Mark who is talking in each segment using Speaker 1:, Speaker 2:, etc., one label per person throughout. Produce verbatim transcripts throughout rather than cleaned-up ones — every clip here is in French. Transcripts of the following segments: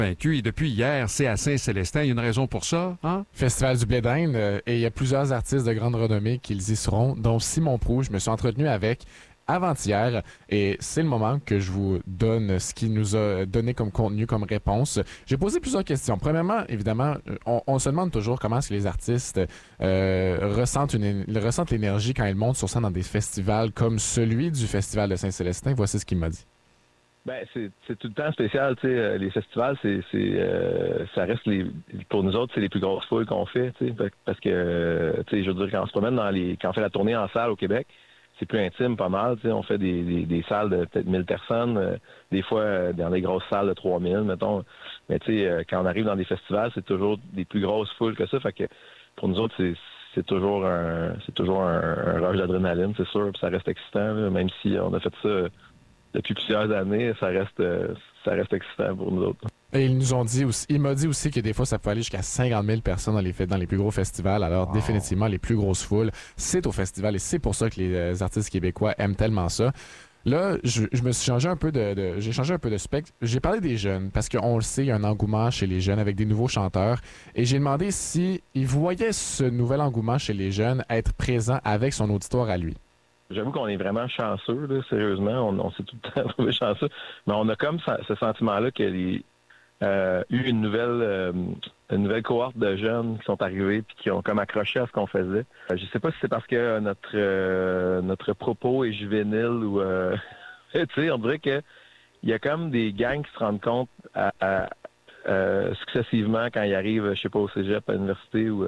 Speaker 1: Vaincu et depuis hier, c'est à Saint-Célestin. Il y a une raison pour ça, hein?
Speaker 2: Festival du Blé d'Inde, euh, et il y a plusieurs artistes de grande renommée qui y seront, dont Simon Proulx. Je me suis entretenu avec avant-hier et c'est le moment que je vous donne ce qu'il nous a donné comme contenu, comme réponse. J'ai posé plusieurs questions. Premièrement, évidemment, on, on se demande toujours comment est-ce que les artistes euh, ressentent, une, ressentent l'énergie quand ils montent sur scène dans des festivals comme celui du Festival de Saint-Célestin. Voici ce qu'il m'a dit.
Speaker 3: Ben, c'est, c'est tout le temps spécial, tu sais. Les festivals, c'est, c'est, euh, ça reste les, pour nous autres, c'est les plus grosses foules qu'on fait, tu sais. Parce que, tu sais, je veux dire, quand on se promène dans les, quand on fait la tournée en salle au Québec, c'est plus intime, pas mal, tu sais. On fait des, des, des salles de peut-être mille personnes, euh, des fois euh, dans des grosses salles de trois mille, mettons. Mais tu sais, euh, quand on arrive dans des festivals, c'est toujours des plus grosses foules que ça. Fait que, pour nous autres, c'est, c'est toujours un, c'est toujours un, un rush d'adrénaline, c'est sûr. Puis ça reste excitant, là, même si on a fait ça depuis plusieurs années, ça reste, ça reste excitant pour nous autres.
Speaker 2: Et ils nous ont dit aussi, il m'a dit aussi que des fois, ça peut aller jusqu'à cinquante mille personnes dans les, dans les plus gros festivals. Alors, wow. Définitivement, les plus grosses foules, c'est au festival et c'est pour ça que les artistes québécois aiment tellement ça. Là, je, je me suis changé un peu de, de j'ai changé un peu de spectre. J'ai parlé des jeunes parce qu'on le sait, il y a un engouement chez les jeunes avec des nouveaux chanteurs. Et j'ai demandé si il voyait ce nouvel engouement chez les jeunes être présent avec son auditoire à lui.
Speaker 3: J'avoue qu'on est vraiment chanceux, là, sérieusement. On, on s'est tout le temps trouvé chanceux. Mais on a comme ça, ce sentiment-là qu'il y a euh, eu une nouvelle, euh, une nouvelle cohorte de jeunes qui sont arrivés et qui ont comme accroché à ce qu'on faisait. Euh, je sais pas si c'est parce que notre euh, notre propos est juvénile ou... Euh, tu sais, on dirait que il y a comme des gangs qui se rendent compte à, à, euh, successivement quand ils arrivent, je sais pas, au cégep, à l'université ou...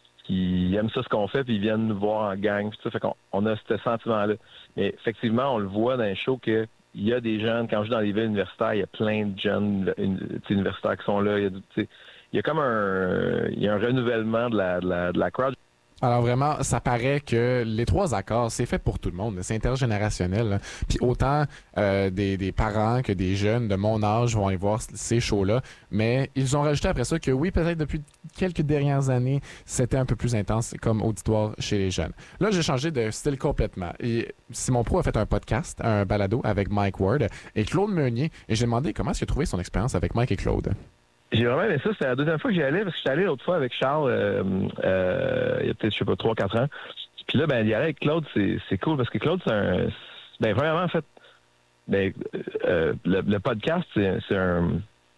Speaker 3: qui aiment ça ce qu'on fait, puis ils viennent nous voir en gang. Puis ça fait qu'on on a ce sentiment-là. Mais effectivement, on le voit dans les shows qu'il y a des jeunes, quand je joue dans les villes universitaires, il y a plein de jeunes universitaires qui sont là. Il y a, il y a comme un, il y a un renouvellement de la, de la, de la crowd.
Speaker 2: Alors vraiment, ça paraît que les trois accords, c'est fait pour tout le monde. C'est intergénérationnel. Là. Puis autant euh, des, des parents que des jeunes de mon âge vont aller voir ces shows-là. Mais ils ont rajouté après ça que oui, peut-être depuis quelques dernières années, c'était un peu plus intense comme auditoire chez les jeunes. Là, j'ai changé de style complètement. Et Simon Proulx a fait un podcast, un balado avec Mike Ward et Claude Meunier. Et j'ai demandé comment est-ce qu'il a trouvé son expérience avec Mike et Claude.
Speaker 3: J'ai vraiment aimé ça. C'était la deuxième fois que j'y allais, parce que j'étais allé l'autre fois avec Charles, euh, euh, il y a peut-être, je sais pas, trois quatre ans. Puis là, ben, d'y aller avec Claude, c'est, c'est cool, parce que Claude, c'est un... Ben, vraiment, en fait, ben, euh, le, le podcast, c'est, c'est un...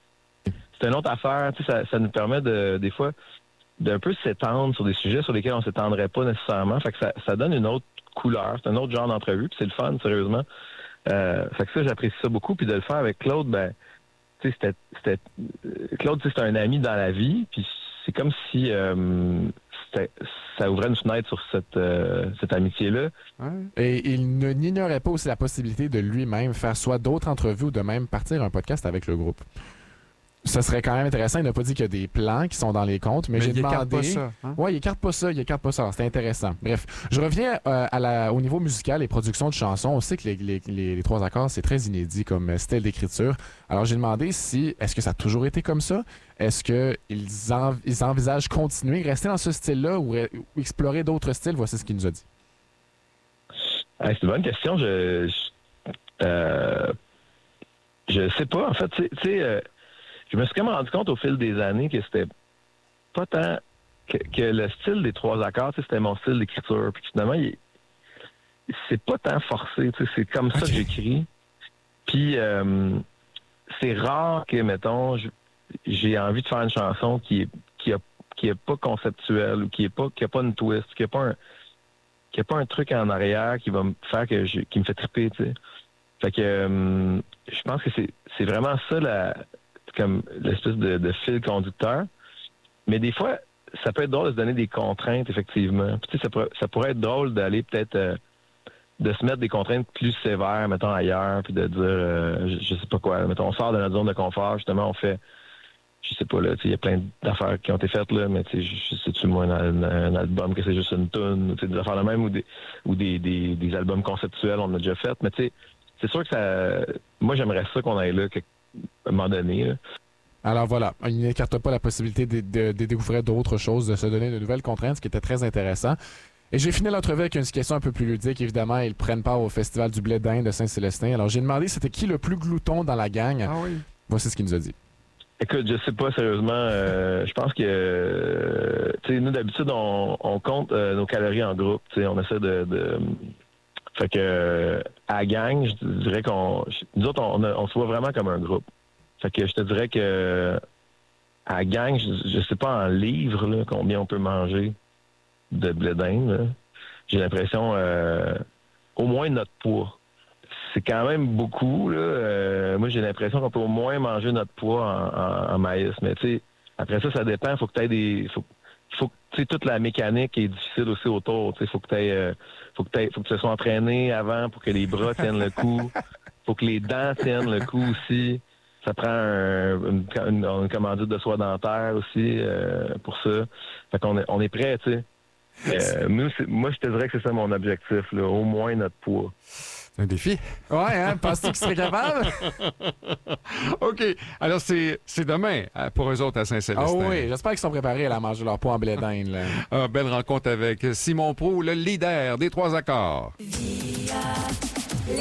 Speaker 3: C'est une autre affaire. Tu sais, ça, ça nous permet, de, des fois, d'un peu s'étendre sur des sujets sur lesquels on s'étendrait pas nécessairement. Fait que ça, ça donne une autre couleur. C'est un autre genre d'entrevue, puis c'est le fun, sérieusement. Euh, fait que ça, j'apprécie ça beaucoup. Puis de le faire avec Claude, ben... C'était, c'était, Claude, c'est un ami dans la vie, puis c'est comme si euh, ça ouvrait une fenêtre sur cette, euh, cette amitié-là.
Speaker 2: Ouais. Et il ne n'ignorait pas aussi la possibilité de lui-même faire soit d'autres entrevues ou de même partir un podcast avec le groupe. Ce serait quand même intéressant. Il n'a pas dit qu'il y a des plans qui sont dans les comptes, mais, mais j'ai
Speaker 1: il
Speaker 2: demandé...
Speaker 1: écarte pas ça. Hein?
Speaker 2: Oui, il écarte pas ça, il écarte pas ça. C'est intéressant. Bref, je reviens euh, à la, au niveau musical et production de chansons. On sait que les, les, les, les trois accords, c'est très inédit comme style d'écriture. Alors, j'ai demandé si, est-ce que ça a toujours été comme ça? Est-ce qu'ils en, ils envisagent continuer, rester dans ce style-là ou, ou explorer d'autres styles? Voici ce qu'il nous a dit.
Speaker 3: Ah, c'est une bonne question. Je je, euh, je sais pas. En fait, tu sais... Euh, je me suis quand même rendu compte au fil des années que c'était pas tant... que, que le style des trois accords, c'était mon style d'écriture. Puis finalement, il, c'est pas tant forcé. C'est comme ça okay. que j'écris. Puis euh, c'est rare que, mettons, j'ai envie de faire une chanson qui est, qui a, qui est pas conceptuelle ou qui est pas, qui a pas une twist, qui a pas un, qui a pas un truc en arrière qui va me faire que je, qui me fait triper, tu sais. Fait que euh, je pense que c'est, c'est vraiment ça la... comme l'espèce de, de fil conducteur. Mais des fois, ça peut être drôle de se donner des contraintes, effectivement. Puis, tu sais, ça, pourrait, ça pourrait être drôle d'aller peut-être euh, de se mettre des contraintes plus sévères, mettons, ailleurs, puis de dire, euh, je, je sais pas quoi, mettons, on sort de notre zone de confort, justement, on fait, je sais pas, là, tu sais, il y a plein d'affaires qui ont été faites, là, mais tu sais, je sais-tu, moi, un, un album que c'est juste une tune, tu sais, des affaires de même, ou des, ou des, des, des albums conceptuels, on en a déjà fait, mais tu sais, c'est sûr que ça, moi, j'aimerais ça qu'on aille là, quelque à un moment donné. Là.
Speaker 2: Alors voilà, il n'écarte pas la possibilité de, de, de découvrir d'autres choses, de se donner de nouvelles contraintes, ce qui était très intéressant. Et j'ai fini l'entrevue avec une question un peu plus ludique. Évidemment, ils prennent part au Festival du Blé d'Inde de Saint-Célestin. Alors j'ai demandé c'était qui le plus glouton dans la gang.
Speaker 1: Ah oui.
Speaker 2: Voici ce qu'il nous a dit.
Speaker 3: Écoute, je sais pas sérieusement. Euh, je pense que, euh, tu sais, nous d'habitude on, on compte euh, nos calories en groupe. Tu sais, on essaie de, de... fait que euh, à la gang, je dirais qu'on, nous autres, on, on se voit vraiment comme un groupe. Fait que je te dirais que à la gang, je, je sais pas en livres là, combien on peut manger de blé d'Inde. Là. J'ai l'impression euh, au moins notre poids. C'est quand même beaucoup. Là. Euh, moi, j'ai l'impression qu'on peut au moins manger notre poids en, en- en maïs. Mais tu sais, après ça, ça dépend. Il faut que tu aies des. Faut, faut que tu sais, toute la mécanique est difficile aussi autour. Il faut que tu euh, faut que t'aies- faut que tu sois entraîné avant pour que les bras tiennent le coup. Faut que les dents tiennent le coup aussi. Ça prend un- une, une, une commandite de soie dentaire aussi euh, pour ça. Fait qu'on est, on est prêt, tu sais. Euh, nous, c'est- moi, je te dirais que c'est ça mon objectif, là, au moins notre poids.
Speaker 1: C'est un défi.
Speaker 2: Ouais, hein? Penses-tu qu'ils seraient capables?
Speaker 1: OK. Alors, c'est c'est demain euh, pour eux autres à
Speaker 2: Ah
Speaker 1: Saint-Célestin.
Speaker 2: oui, j'espère qu'ils sont préparés à manger leur poids en blé d'Inde. Là.
Speaker 1: Ah, belle rencontre avec Simon Prou, le leader des trois accords.
Speaker 4: Via